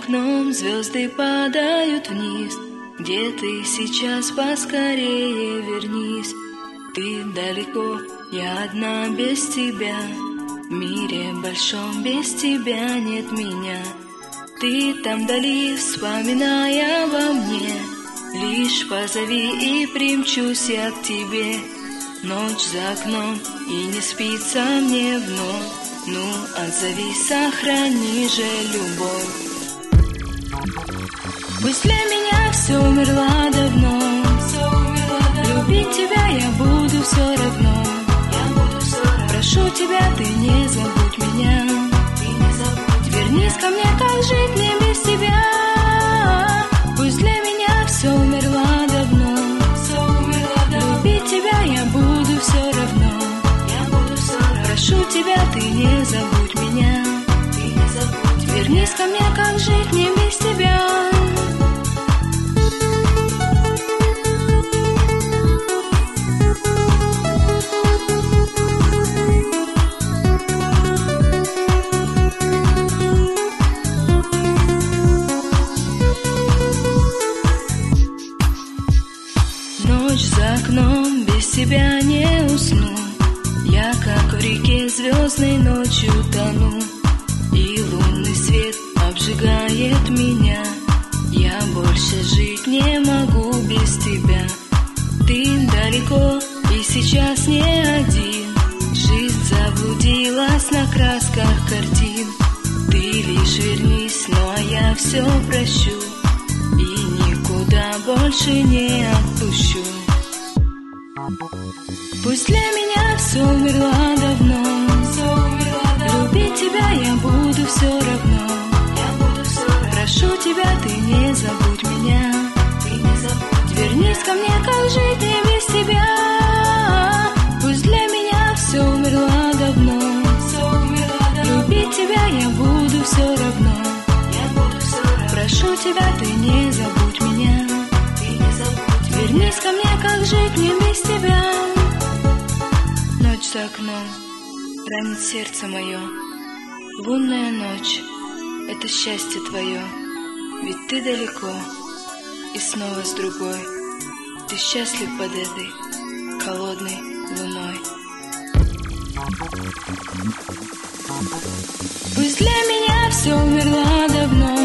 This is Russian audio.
окном звезды падают вниз. Где ты сейчас, поскорее вернись. Ты далеко, я одна без тебя. В мире большом без тебя нет меня. Ты там вдали, вспоминая обо мне. Лишь позови и примчусь я к тебе. Ночь за окном, и не спится мне вновь. Ну, отзови, сохрани же любовь. Пусть для меня все умерло давно. Любить тебя я буду все равно. Прошу тебя, ты не забудь меня. Вернись ко мне, как жить мне без тебя. Пусть для меня все умерло давно. Любить тебя я буду все равно. Прошу тебя, ты не забудь меня. Вернись ко мне, как жить мне без тебя. Ночь за окном, без тебя не усну. Я как в реке звездной ночью тону, и лунный свет обжигает меня. Я больше жить не могу без тебя. Ты далеко и сейчас не один. Жизнь заблудилась на красках картин. Ты лишь вернись, ну а я все прощу и никуда больше не отпущу. Пусть для меня все умерло давно. Любить тебя я буду все равно. Прошу тебя, ты не забудь меня. Вернись ко мне, как жить мне без тебя. Пусть для меня все умерло давно. Любить тебя я буду все равно. Прошу тебя, ты не забудь меня. Вернись ко мне, как жить мне без тебя. Ночь за окном ранит сердце мое. Лунная ночь — это счастье твое. Ведь ты далеко и снова с другой. Ты счастлив под этой холодной луной. Пусть для меня все умерло давно.